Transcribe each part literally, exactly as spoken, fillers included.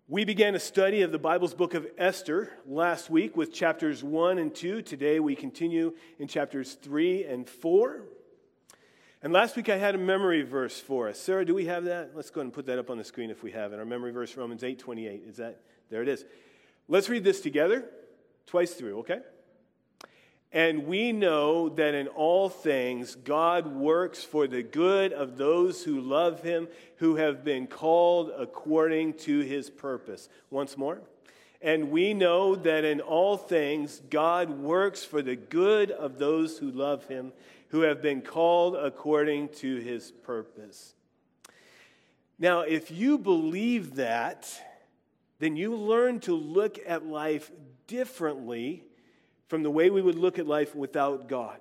We began a study of the Bible's book of Esther last week with chapters one and two. Today we continue in chapters three and four. And last week I had a memory verse for us. Sarah, do we have that? Let's go ahead and put that up on the screen if we have it. Our memory verse, Romans eight twenty-eight. Is that? There it is. Let's read this together, twice through, okay? And we know that in all things God works for the good of those who love him, who have been called according to his purpose. Once more. And we know that in all things God works for the good of those who love him, who have been called according to his purpose. Now, if you believe that, then you learn to look at life differently from the way we would look at life without God.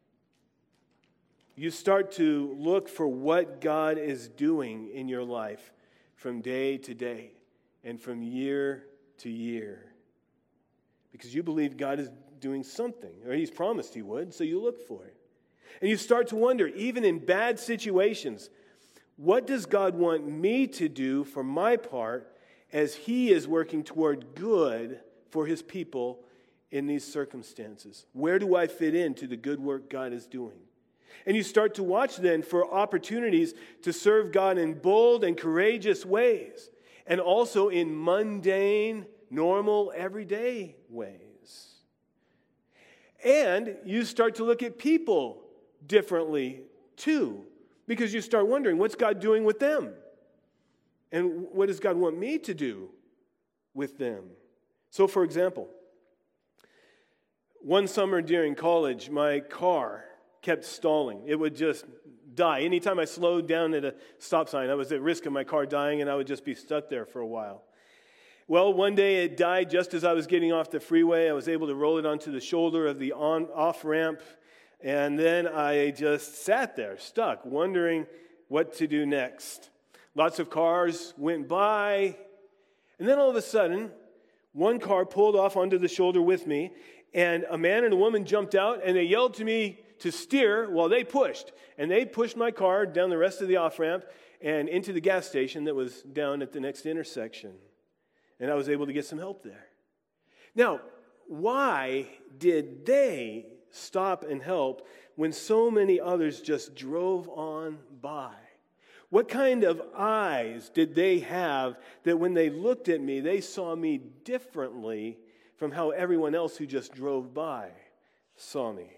You start to look for what God is doing in your life from day to day and from year to year. Because you believe God is doing something, or he's promised he would, so you look for it. And you start to wonder, even in bad situations, what does God want me to do for my part as he is working toward good for his people in these circumstances? Where do I fit into the good work God is doing? And you start to watch then for opportunities to serve God in bold and courageous ways, and also in mundane, normal, everyday ways. And you start to look at people differently too, because you start wondering, what's God doing with them? And what does God want me to do with them? So, for example, one summer during college, my car kept stalling. It would just die. Anytime I slowed down at a stop sign, I was at risk of my car dying, and I would just be stuck there for a while. Well, one day it died just as I was getting off the freeway. I was able to roll it onto the shoulder of the on off ramp, and then I just sat there, stuck, wondering what to do next. Lots of cars went by, and then all of a sudden, one car pulled off onto the shoulder with me, and a man and a woman jumped out, and they yelled to me to steer while they pushed. And they pushed my car down the rest of the off-ramp and into the gas station that was down at the next intersection. And I was able to get some help there. Now, why did they stop and help when so many others just drove on by? What kind of eyes did they have that when they looked at me, they saw me differently from how everyone else who just drove by saw me?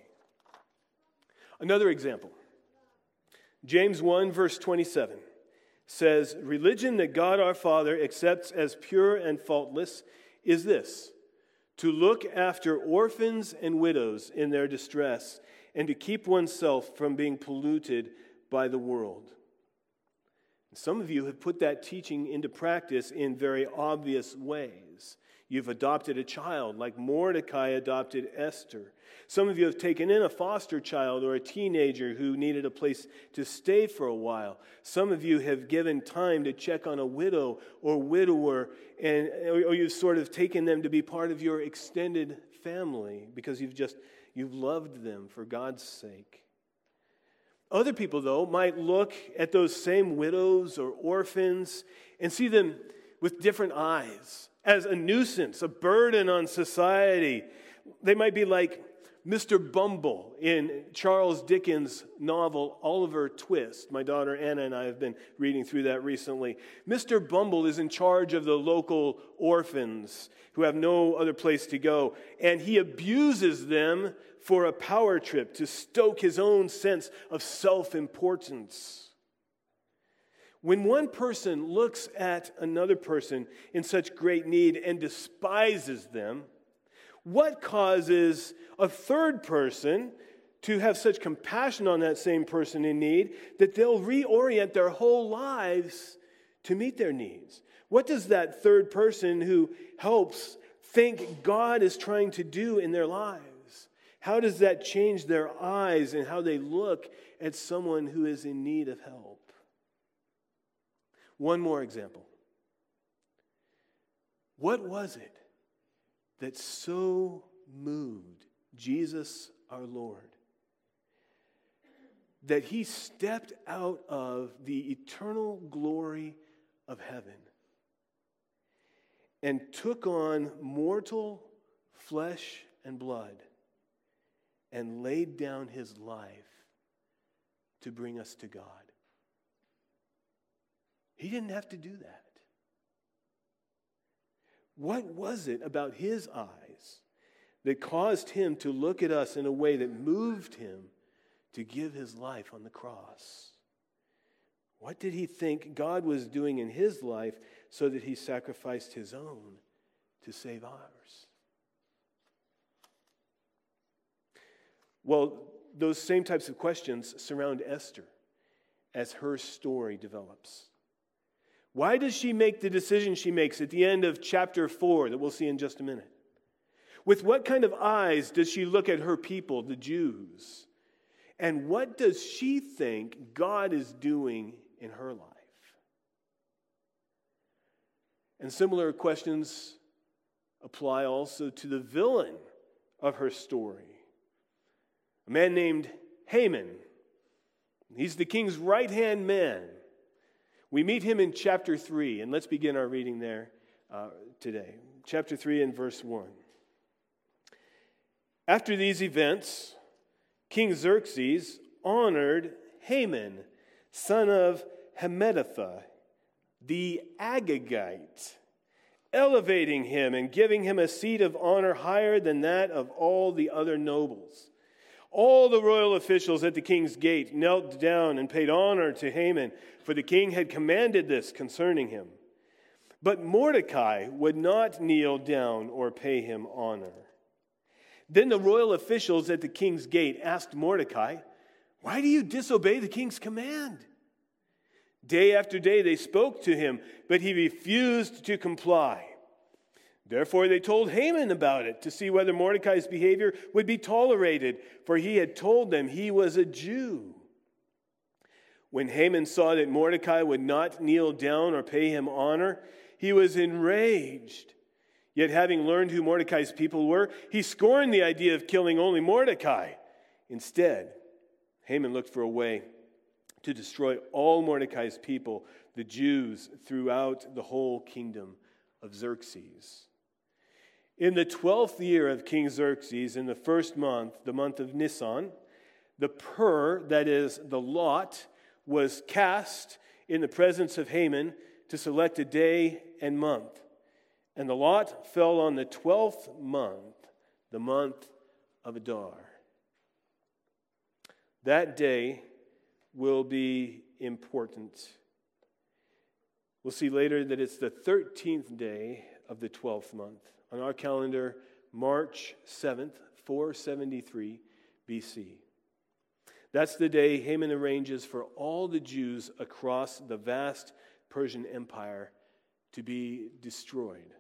Another example. James one, verse twenty-seven says, "Religion that God our Father accepts as pure and faultless is this, to look after orphans and widows in their distress, and to keep oneself from being polluted by the world." Some of you have put that teaching into practice in very obvious ways. You've adopted a child like Mordecai adopted Esther. Some of you have taken in a foster child or a teenager who needed a place to stay for a while. Some of you have given time to check on a widow or widower, and or you've sort of taken them to be part of your extended family because you've just you've loved them for God's sake. Other people, though, might look at those same widows or orphans and see them with different eyes, as a nuisance, a burden on society. They might be like Mister Bumble in Charles Dickens' novel Oliver Twist. My daughter Anna and I have been reading through that recently. Mister Bumble is in charge of the local orphans who have no other place to go, and he abuses them for a power trip to stoke his own sense of self-importance. When one person looks at another person in such great need and despises them, what causes a third person to have such compassion on that same person in need that they'll reorient their whole lives to meet their needs? What does that third person who helps think God is trying to do in their lives? How does that change their eyes and how they look at someone who is in need of help? One more example. What was it that so moved Jesus our Lord that he stepped out of the eternal glory of heaven and took on mortal flesh and blood and laid down his life to bring us to God. He didn't have to do that. What was it about his eyes that caused him to look at us in a way that moved him to give his life on the cross? What did he think God was doing in his life so that he sacrificed his own to save ours? Well, those same types of questions surround Esther as her story develops. Why does she make the decision she makes at the end of chapter four that we'll see in just a minute? With what kind of eyes does she look at her people, the Jews? And what does she think God is doing in her life? And similar questions apply also to the villain of her story, a man named Haman. He's the king's right-hand man. We meet him in chapter three, and let's begin our reading there uh, today. Chapter three and verse one. After these events, King Xerxes honored Haman, son of Hammedatha, the Agagite, elevating him and giving him a seat of honor higher than that of all the other nobles. All the royal officials at the king's gate knelt down and paid honor to Haman, for the king had commanded this concerning him. But Mordecai would not kneel down or pay him honor. Then the royal officials at the king's gate asked Mordecai, "Why do you disobey the king's command?" Day after day they spoke to him, but he refused to comply. Therefore they told Haman about it to see whether Mordecai's behavior would be tolerated, for he had told them he was a Jew. When Haman saw that Mordecai would not kneel down or pay him honor, he was enraged. Yet having learned who Mordecai's people were, he scorned the idea of killing only Mordecai. Instead, Haman looked for a way to destroy all Mordecai's people, the Jews, throughout the whole kingdom of Xerxes. In the twelfth year of King Xerxes, in the first month, the month of Nisan, the pur, that is, the lot, was cast in the presence of Haman to select a day and month. And the lot fell on the twelfth month, the month of Adar. That day will be important. We'll see later that it's the thirteenth day of the twelfth month. On our calendar, March seventh, four seventy-three B C. That's the day Haman arranges for all the Jews across the vast Persian Empire to be destroyed.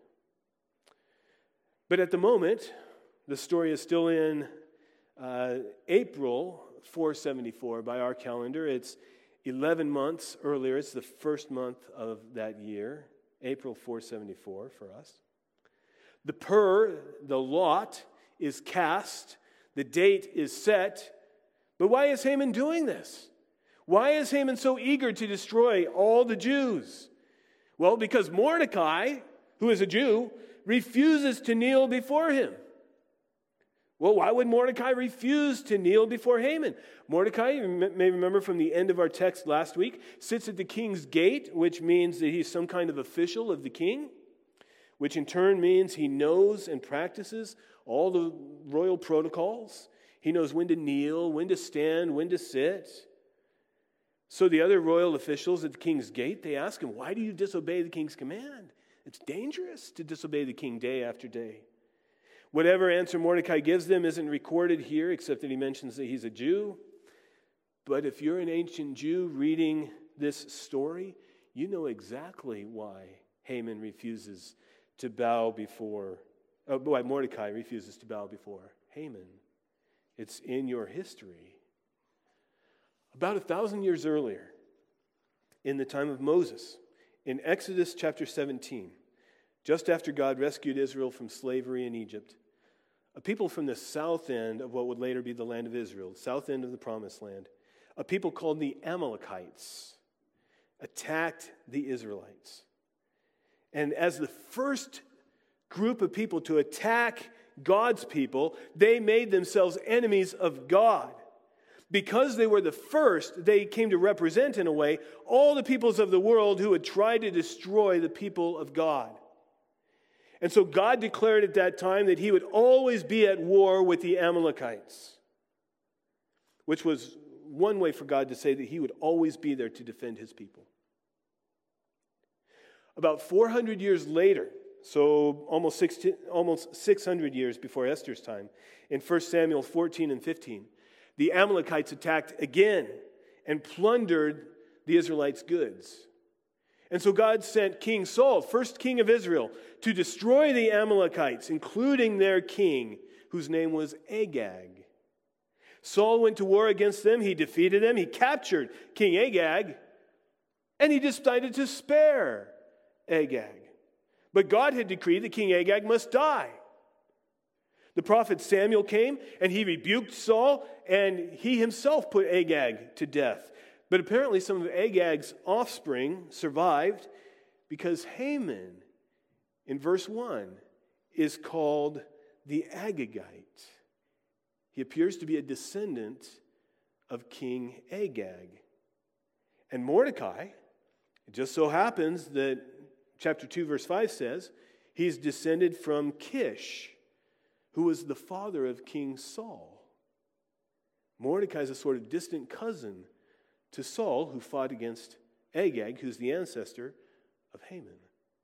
But at the moment, the story is still in uh, April four seventy-four by our calendar. It's eleven months earlier. It's the first month of that year, April four seventy-four for us. The pur, the lot, is cast. The date is set. But why is Haman doing this? Why is Haman so eager to destroy all the Jews? Well, because Mordecai, who is a Jew, refuses to kneel before him. Well, why would Mordecai refuse to kneel before Haman? Mordecai, you may remember from the end of our text last week, sits at the king's gate, which means that he's some kind of official of the king, which in turn means he knows and practices all the royal protocols. He knows when to kneel, when to stand, when to sit. So the other royal officials at the king's gate, they ask him, "Why do you disobey the king's command? It's dangerous to disobey the king day after day." Whatever answer Mordecai gives them isn't recorded here, except that he mentions that he's a Jew. But if you're an ancient Jew reading this story, you know exactly why Haman refuses to bow before, oh, why Mordecai refuses to bow before Haman. It's in your history. About a thousand years earlier, in the time of Moses, in Exodus chapter seventeen, just after God rescued Israel from slavery in Egypt, a people from the south end of what would later be the land of Israel, south end of the promised land, a people called the Amalekites, attacked the Israelites. And as the first group of people to attack God's people, they made themselves enemies of God. Because they were the first, they came to represent, in a way, all the peoples of the world who had tried to destroy the people of God. And so God declared at that time that he would always be at war with the Amalekites, which was one way for God to say that he would always be there to defend his people. About four hundred years later, so almost sixteen, almost six hundred years before Esther's time, in First Samuel fourteen and fifteen, the Amalekites attacked again and plundered the Israelites' goods. And so God sent King Saul, first king of Israel, to destroy the Amalekites, including their king, whose name was Agag. Saul went to war against them. He defeated them. He captured King Agag, and he decided to spare Agag. But God had decreed that King Agag must die. The prophet Samuel came, and he rebuked Saul, and he himself put Agag to death. But apparently some of Agag's offspring survived, because Haman, in verse one, is called the Agagite. He appears to be a descendant of King Agag. And Mordecai, it just so happens that chapter two, verse five says, he's descended from Kish, who was the father of King Saul. Mordecai is a sort of distant cousin to Saul, who fought against Agag, who's the ancestor of Haman.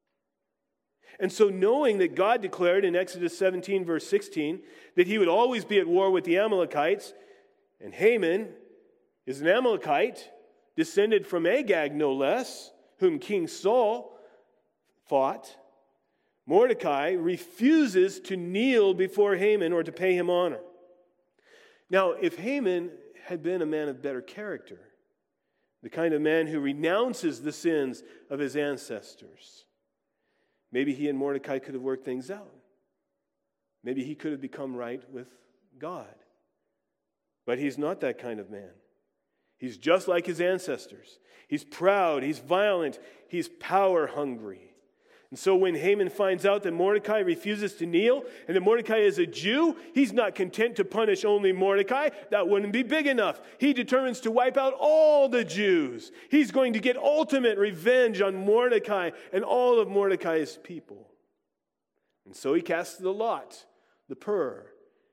And so, knowing that God declared in Exodus seventeen, verse sixteen, that he would always be at war with the Amalekites, and Haman is an Amalekite, descended from Agag no less, whom King Saul fought, Mordecai refuses to kneel before Haman or to pay him honor. Now, if Haman had been a man of better character, the kind of man who renounces the sins of his ancestors, maybe he and Mordecai could have worked things out. Maybe he could have become right with God. But he's not that kind of man. He's just like his ancestors. He's proud, he's violent, he's power hungry. And so when Haman finds out that Mordecai refuses to kneel and that Mordecai is a Jew, he's not content to punish only Mordecai. That wouldn't be big enough. He determines to wipe out all the Jews. He's going to get ultimate revenge on Mordecai and all of Mordecai's people. And so he casts the lot, the pur,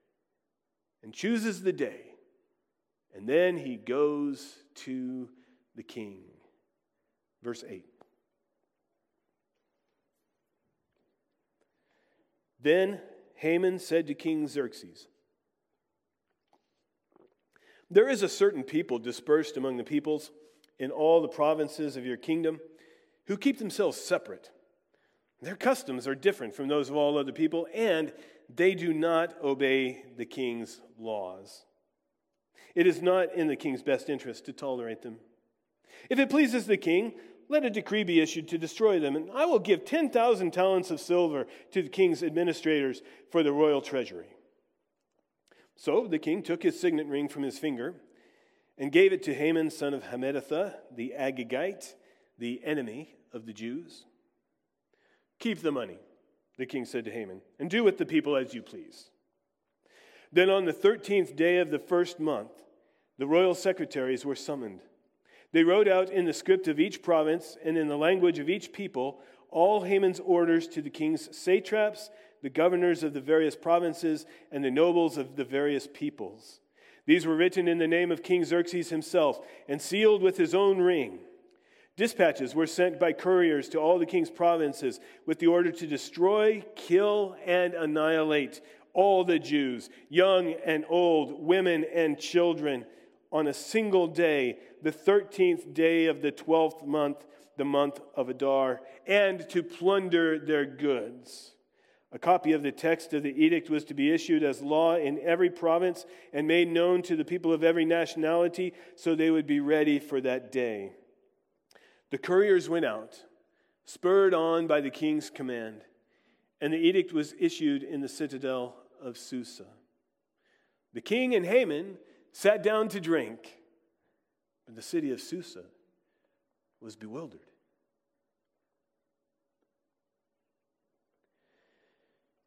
and chooses the day. And then he goes to the king. Verse eight. Then Haman said to King Xerxes, "There is a certain people dispersed among the peoples in all the provinces of your kingdom who keep themselves separate. Their customs are different from those of all other people, and they do not obey the king's laws. It is not in the king's best interest to tolerate them. If it pleases the king, let a decree be issued to destroy them, and I will give ten thousand talents of silver to the king's administrators for the royal treasury." So the king took his signet ring from his finger and gave it to Haman, son of Hammedatha, the Agagite, the enemy of the Jews. "Keep the money," the king said to Haman, "and do with the people as you please." Then on the thirteenth day of the first month, the royal secretaries were summoned. They wrote out in the script of each province and in the language of each people all Haman's orders to the king's satraps, the governors of the various provinces, and the nobles of the various peoples. These were written in the name of King Xerxes himself and sealed with his own ring. Dispatches were sent by couriers to all the king's provinces with the order to destroy, kill, and annihilate all the Jews, young and old, women and children, on a single day, the thirteenth day of the twelfth month, the month of Adar, and to plunder their goods. A copy of the text of the edict was to be issued as law in every province and made known to the people of every nationality so they would be ready for that day. The couriers went out, spurred on by the king's command, and the edict was issued in the citadel of Susa. The king and Haman sat down to drink, but the city of Susa was bewildered.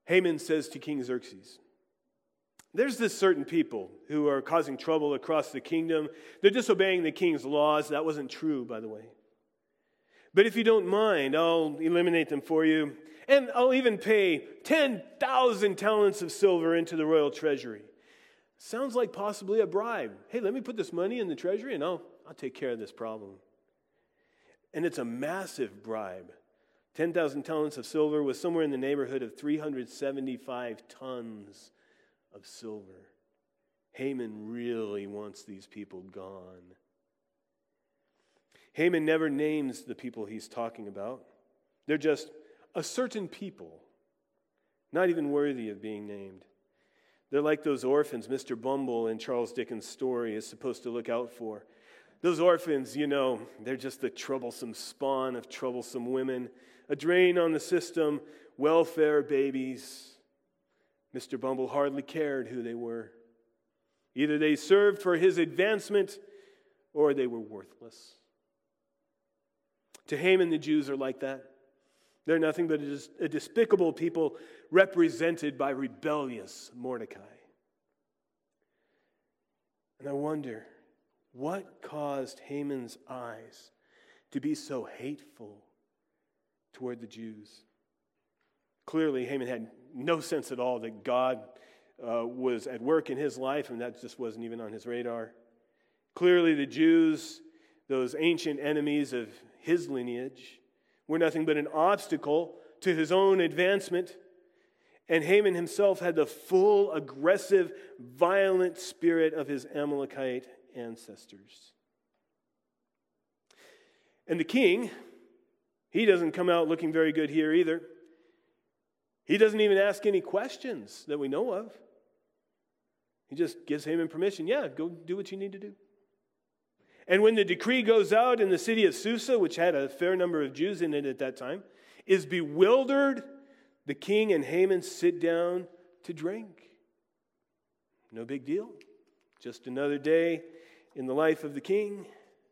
Haman says to King Xerxes, there's this certain people who are causing trouble across the kingdom. They're disobeying the king's laws. That wasn't true, by the way. But if you don't mind, I'll eliminate them for you. And I'll even pay ten thousand talents of silver into the royal treasury. Sounds like possibly a bribe. Hey, let me put this money in the treasury and I'll, I'll take care of this problem. And it's a massive bribe. ten thousand talents of silver was somewhere in the neighborhood of three hundred seventy-five tons of silver. Haman really wants these people gone. Haman never names the people he's talking about. They're just a certain people, not even worthy of being named. They're like those orphans Mister Bumble in Charles Dickens' story is supposed to look out for. Those orphans, you know, they're just the troublesome spawn of troublesome women, a drain on the system, welfare babies. Mister Bumble hardly cared who they were. Either they served for his advancement or they were worthless. To Haman, the Jews are like that. They're nothing but a despicable people represented by rebellious Mordecai. And I wonder, what caused Haman's eyes to be so hateful toward the Jews? Clearly, Haman had no sense at all that God uh, was at work in his life, and that just wasn't even on his radar. Clearly, the Jews, those ancient enemies of his lineage, were nothing but an obstacle to his own advancement. And Haman himself had the full, aggressive, violent spirit of his Amalekite ancestors. And the king, he doesn't come out looking very good here either. He doesn't even ask any questions that we know of. He just gives Haman permission. Yeah, go do what you need to do. And when the decree goes out and the city of Susa, which had a fair number of Jews in it at that time, is bewildered, the king and Haman sit down to drink. No big deal. Just another day in the life of the king.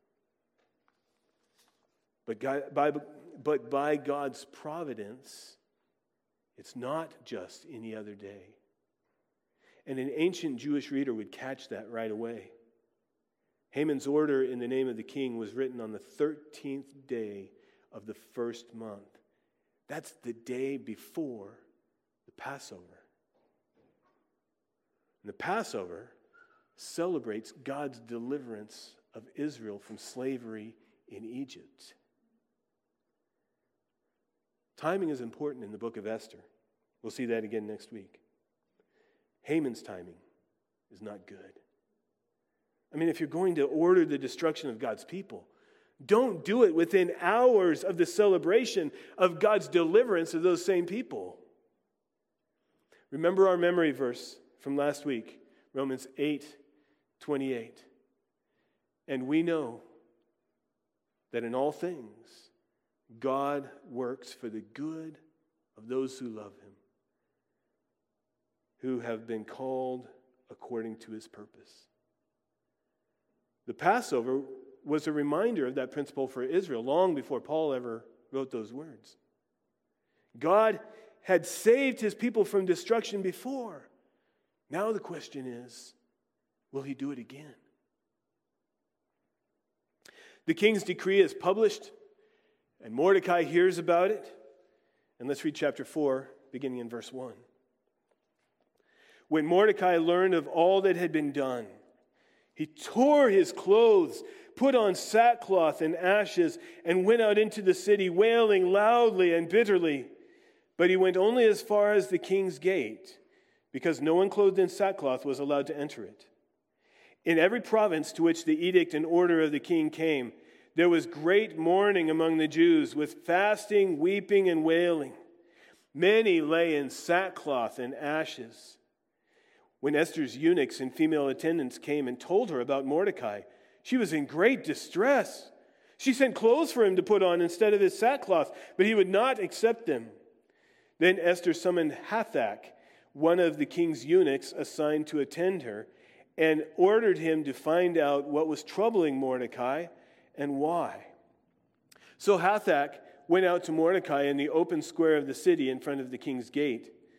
But God, by, but by God's providence, it's not just any other day. And an ancient Jewish reader would catch that right away. Haman's order in the name of the king was written on the thirteenth day of the first month. That's the day before the Passover. And the Passover celebrates God's deliverance of Israel from slavery in Egypt. Timing is important in the book of Esther. We'll see that again next week. Haman's timing is not good. I mean, if you're going to order the destruction of God's people, don't do it within hours of the celebration of God's deliverance of those same people. Remember our memory verse from last week, Romans eight twenty-eight. And we know that in all things, God works for the good of those who love him, who have been called according to his purpose. The Passover was a reminder of that principle for Israel long before Paul ever wrote those words. God had saved his people from destruction before. Now the question is, will he do it again? The king's decree is published, and Mordecai hears about it. And let's read chapter four, beginning in verse one. When Mordecai learned of all that had been done, he tore his clothes, put on sackcloth and ashes, and went out into the city, wailing loudly and bitterly. But he went only as far as the king's gate, because no one clothed in sackcloth was allowed to enter it. In every province to which the edict and order of the king came, there was great mourning among the Jews, with fasting, weeping, and wailing. Many lay in sackcloth and ashes. When Esther's eunuchs and female attendants came and told her about Mordecai, she was in great distress. She sent clothes for him to put on instead of his sackcloth, but he would not accept them. Then Esther summoned Hathach, one of the king's eunuchs assigned to attend her, and ordered him to find out what was troubling Mordecai and why. So Hathach went out to Mordecai in the open square of the city in front of the king's gate.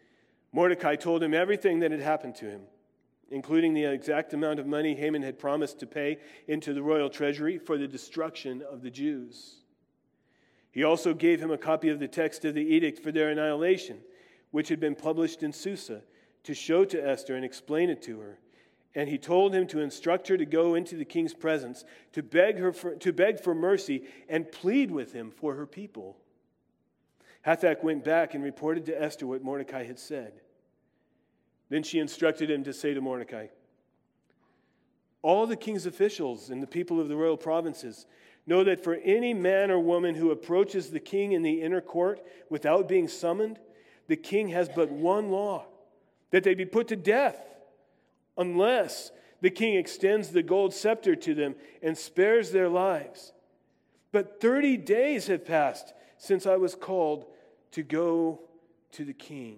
Mordecai told him everything that had happened to him, including the exact amount of money Haman had promised to pay into the royal treasury for the destruction of the Jews. He also gave him a copy of the text of the edict for their annihilation, which had been published in Susa, to show to Esther and explain it to her. And he told him to instruct her to go into the king's presence, to beg her for, to beg for mercy and plead with him for her people. Hathach went back and reported to Esther what Mordecai had said. Then she instructed him to say to Mordecai, all the king's officials and the people of the royal provinces know that for any man or woman who approaches the king in the inner court without being summoned, the king has but one law, that they be put to death, unless the king extends the gold scepter to them and spares their lives. But thirty days have passed since I was called to go to the king.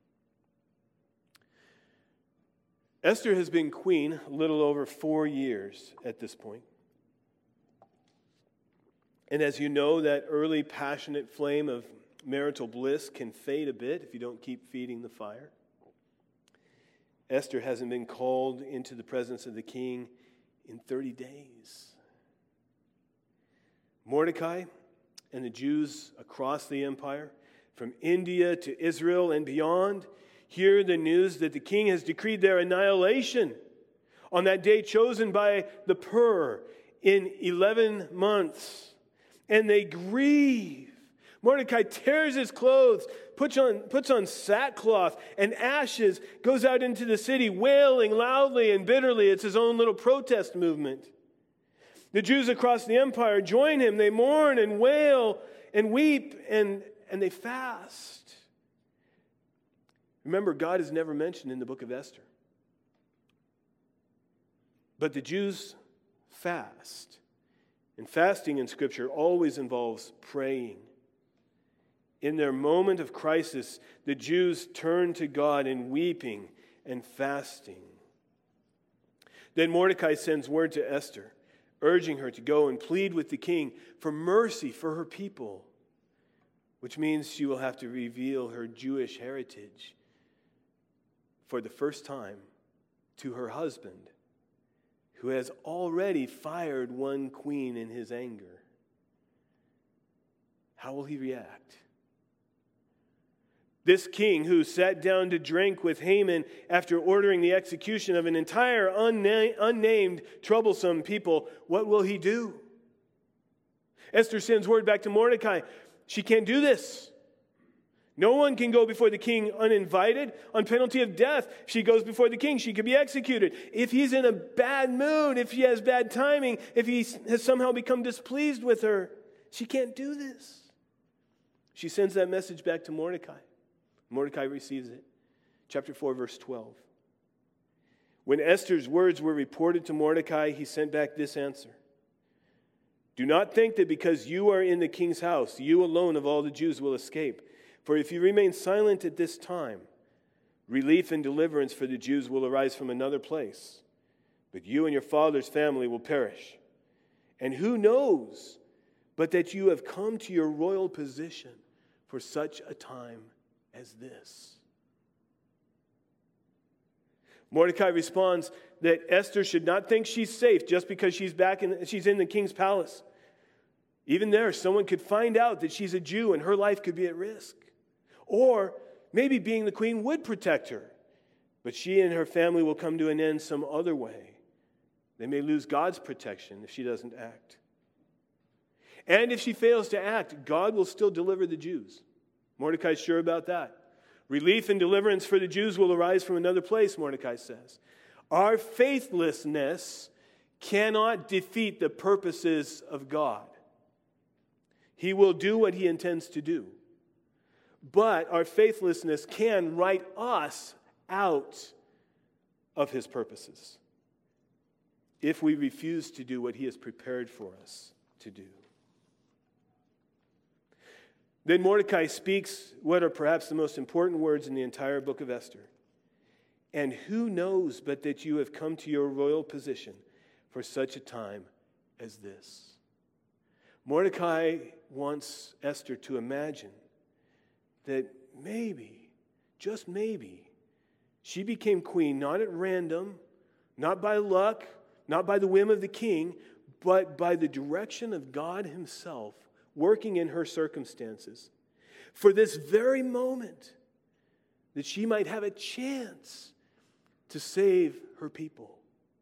Esther has been queen a little over four years at this point. And as you know, that early passionate flame of marital bliss can fade a bit if you don't keep feeding the fire. Esther hasn't been called into the presence of the king in thirty days. Mordecai and the Jews across the empire, from India to Israel and beyond, hear the news that the king has decreed their annihilation on that day chosen by the Pur in eleven months. And they grieve. Mordecai tears his clothes, puts on, puts on sackcloth and ashes, goes out into the city wailing loudly and bitterly. It's his own little protest movement. The Jews across the empire join him. They mourn and wail and weep and, and they fast. Remember, God is never mentioned in the book of Esther. But the Jews fast. And fasting in Scripture always involves praying. In their moment of crisis, the Jews turn to God in weeping and fasting. Then Mordecai sends word to Esther, urging her to go and plead with the king for mercy for her people, which means she will have to reveal her Jewish heritage for the first time to her husband, who has already fired one queen in his anger. How will he react? This king who sat down to drink with Haman after ordering the execution of an entire unna- unnamed troublesome people, what will he do? Esther sends word back to Mordecai. She can't do this. No one can go before the king uninvited on penalty of death. If she goes before the king, she could be executed. If he's in a bad mood, if he has bad timing, if he has somehow become displeased with her, she can't do this. She sends that message back to Mordecai. Mordecai receives it. Chapter four, verse twelve. When Esther's words were reported to Mordecai, he sent back this answer. Do not think that because you are in the king's house, you alone of all the Jews will escape. For if you remain silent at this time, relief and deliverance for the Jews will arise from another place. But you and your father's family will perish. And who knows but that you have come to your royal position for such a time as this? Mordecai responds that Esther should not think she's safe just because she's back in, she's in the king's palace. Even there, someone could find out that she's a Jew and her life could be at risk. Or maybe being the queen would protect her, but she and her family will come to an end some other way. They may lose God's protection if she doesn't act. And if she fails to act, God will still deliver the Jews. Mordecai's sure about that. Relief and deliverance for the Jews will arise from another place, Mordecai says. Our faithlessness cannot defeat the purposes of God. He will do what he intends to do. But our faithlessness can write us out of his purposes if we refuse to do what he has prepared for us to do. Then Mordecai speaks what are perhaps the most important words in the entire book of Esther. And who knows but that you have come to your royal position for such a time as this? Mordecai wants Esther to imagine that maybe, just maybe, she became queen not at random, not by luck, not by the whim of the king, but by the direction of God himself working in her circumstances for this very moment, that she might have a chance to save her people.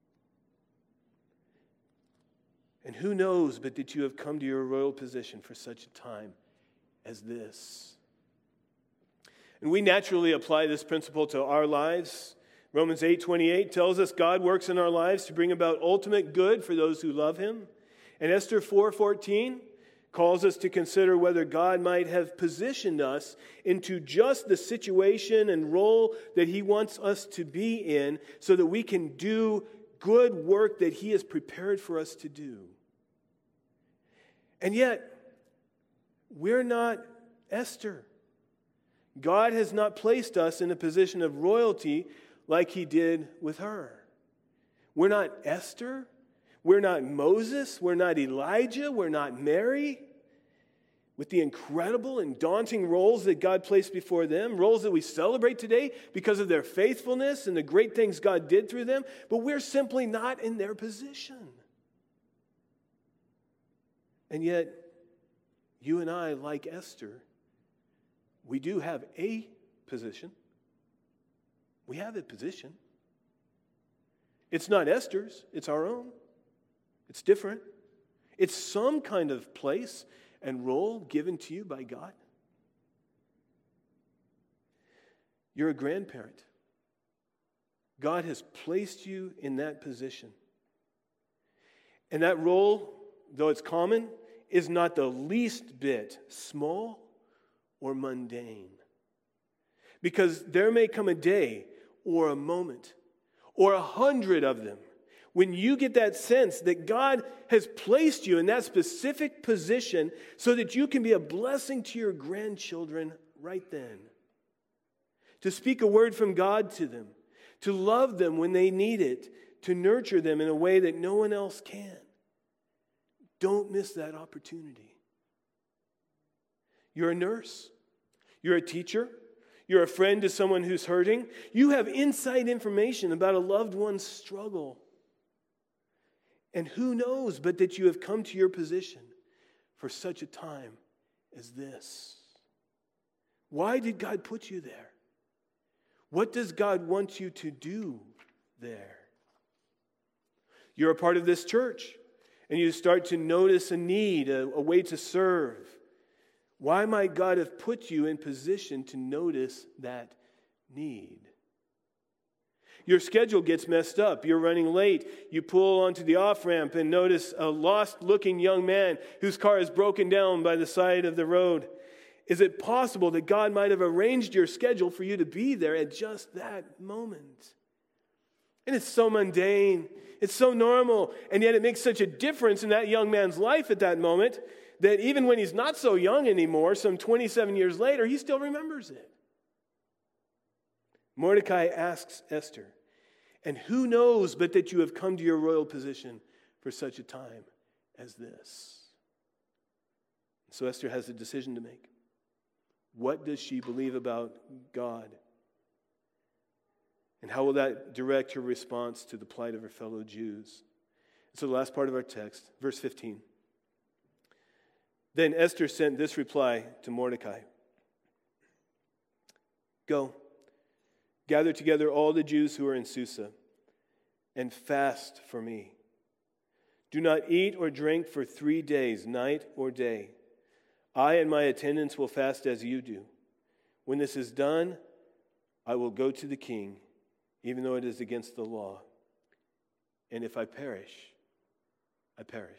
And who knows but that you have come to your royal position for such a time as this. And we naturally apply this principle to our lives. Romans eight twenty-eight tells us God works in our lives to bring about ultimate good for those who love him. And Esther four fourteen calls us to consider whether God might have positioned us into just the situation and role that he wants us to be in so that we can do good work that he has prepared for us to do. And yet, we're not Esther. God has not placed us in a position of royalty like he did with her. We're not Esther. We're not Moses. We're not Elijah. We're not Mary. With the incredible and daunting roles that God placed before them, roles that we celebrate today because of their faithfulness and the great things God did through them, but we're simply not in their position. And yet, you and I, like Esther, we do have a position. We have a position. It's not Esther's, it's our own. It's different. It's some kind of place and role given to you by God. You're a grandparent. God has placed you in that position. And that role, though it's common, is not the least bit small or mundane. Because there may come a day or a moment or a hundred of them when you get that sense that God has placed you in that specific position so that you can be a blessing to your grandchildren right then. To speak a word from God to them, to love them when they need it, to nurture them in a way that no one else can. Don't miss that opportunity. You're a nurse. You're a teacher. You're a friend to someone who's hurting. You have inside information about a loved one's struggle. And who knows but that you have come to your position for such a time as this. Why did God put you there? What does God want you to do there? You're a part of this church, and you start to notice a need, a, a way to serve. Why might God have put you in position to notice that need? Your schedule gets messed up. You're running late. You pull onto the off-ramp and notice a lost-looking young man whose car is broken down by the side of the road. Is it possible that God might have arranged your schedule for you to be there at just that moment? And it's so mundane. It's so normal. And yet it makes such a difference in that young man's life at that moment that even when he's not so young anymore, some twenty-seven years later, he still remembers it. Mordecai asks Esther, and who knows but that you have come to your royal position for such a time as this? So Esther has a decision to make. What does she believe about God? And how will that direct her response to the plight of her fellow Jews? So the last part of our text, verse fifteen. Then Esther sent this reply to Mordecai. Go, gather together all the Jews who are in Susa, and fast for me. Do not eat or drink for three days, night or day. I and my attendants will fast as you do. When this is done, I will go to the king, even though it is against the law. And if I perish, I perish.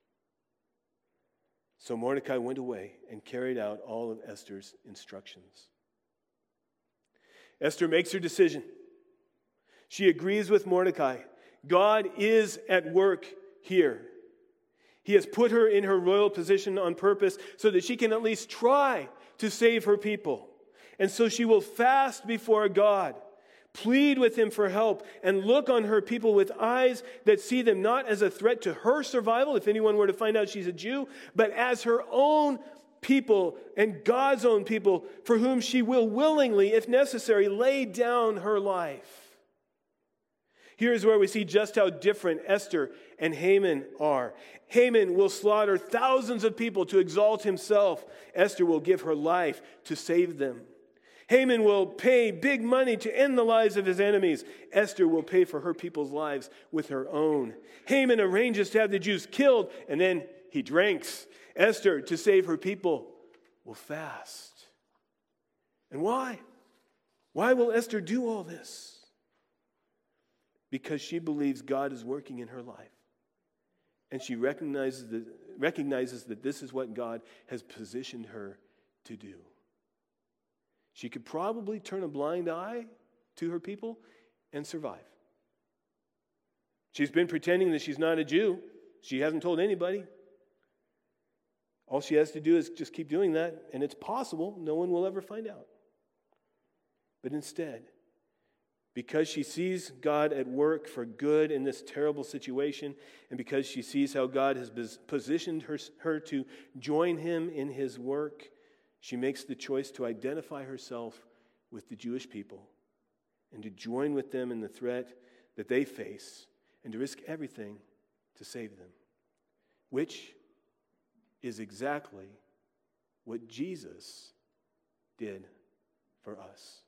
So Mordecai went away and carried out all of Esther's instructions. Esther makes her decision. She agrees with Mordecai. God is at work here. He has put her in her royal position on purpose so that she can at least try to save her people. And so she will fast before God, plead with him for help, and look on her people with eyes that see them not as a threat to her survival, if anyone were to find out she's a Jew, but as her own people and God's own people for whom she will willingly, if necessary, lay down her life. Here's where we see just how different Esther and Haman are. Haman will slaughter thousands of people to exalt himself. Esther will give her life to save them. Haman will pay big money to end the lives of his enemies. Esther will pay for her people's lives with her own. Haman arranges to have the Jews killed, and then he drinks. Esther, to save her people, will fast. And why? Why will Esther do all this? Because she believes God is working in her life. And she recognizes that, recognizes that this is what God has positioned her to do. She could probably turn a blind eye to her people and survive. She's been pretending that she's not a Jew. She hasn't told anybody. All she has to do is just keep doing that, and it's possible no one will ever find out. But instead, because she sees God at work for good in this terrible situation, and because she sees how God has positioned her, her to join him in his work, she makes the choice to identify herself with the Jewish people and to join with them in the threat that they face and to risk everything to save them, which is exactly what Jesus did for us.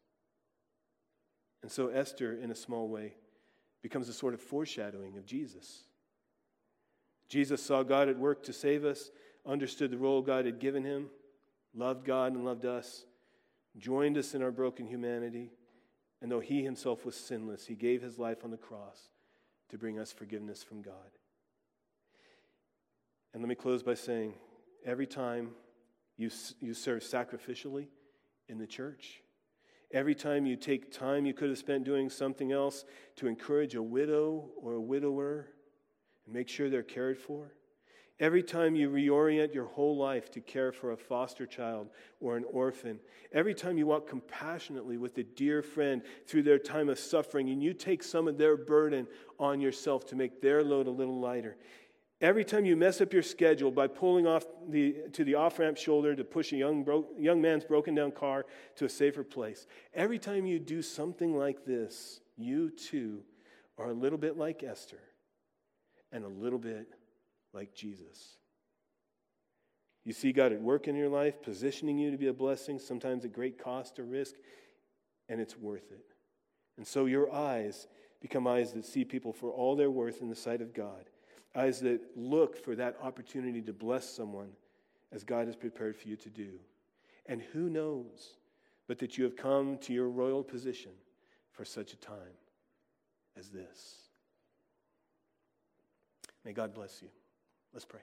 And so Esther, in a small way, becomes a sort of foreshadowing of Jesus. Jesus saw God at work to save us, understood the role God had given him, loved God and loved us, joined us in our broken humanity, and though he himself was sinless, he gave his life on the cross to bring us forgiveness from God. And let me close by saying, every time you, you serve sacrificially in the church, every time you take time you could have spent doing something else to encourage a widow or a widower and make sure they're cared for, every time you reorient your whole life to care for a foster child or an orphan, every time you walk compassionately with a dear friend through their time of suffering and you take some of their burden on yourself to make their load a little lighter, every time you mess up your schedule by pulling off the to the off-ramp shoulder to push a young bro, young man's broken down car to a safer place, every time you do something like this, you too are a little bit like Esther and a little bit like Jesus. You see God at work in your life, positioning you to be a blessing, sometimes at great cost or risk, and it's worth it. And so your eyes become eyes that see people for all their worth in the sight of God. Eyes that look for that opportunity to bless someone as God has prepared for you to do. And who knows but that you have come to your royal position for such a time as this. May God bless you. Let's pray.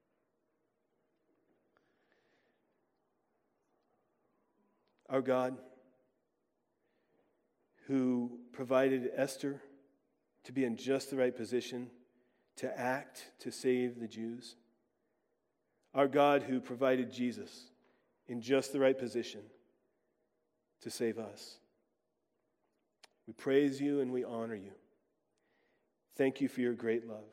Our God, who provided Esther to be in just the right position to act to save the Jews. Our God who provided Jesus in just the right position to save us. We praise you and we honor you. Thank you for your great love.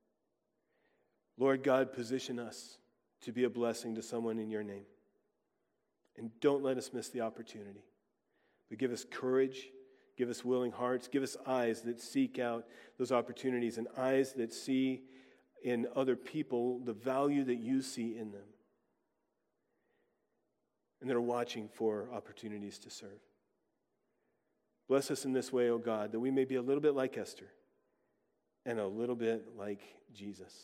Lord God, position us to be a blessing to someone in your name. And don't let us miss the opportunity. But give us courage. Give us willing hearts. Give us eyes that seek out those opportunities and eyes that see in other people the value that you see in them. And that are watching for opportunities to serve. Bless us in this way, O God, that we may be a little bit like Esther and a little bit like Jesus.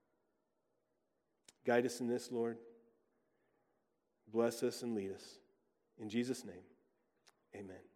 Guide us in this, Lord. Bless us and lead us. In Jesus' name, amen.